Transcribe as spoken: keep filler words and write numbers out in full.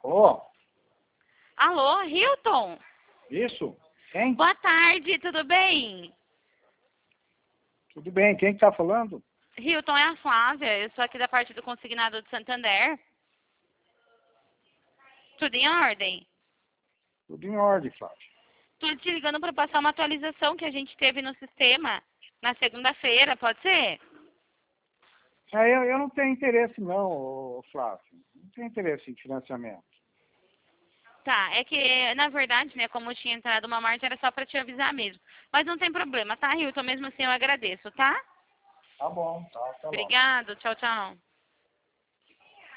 Ô, Alô, Hilton? isso? Quem? Boa tarde, tudo bem? Tudo bem, quem que tá falando? Hilton, é a Flávia, eu sou aqui da parte do Consignado de Santander. Tudo em ordem? Tudo em ordem, Flávio. Tô te ligando para passar uma atualização que a gente teve no sistema na segunda-feira, pode ser? É, eu, eu não tenho interesse não, ô, Flávio. Não tenho interesse em financiamento. Tá, é que, na verdade, né, como tinha entrado uma margem, era só para te avisar mesmo. Mas não tem problema, tá, Hilton? Mesmo assim eu agradeço, tá? Tá bom, tá, até logo. Obrigado, tchau, tchau.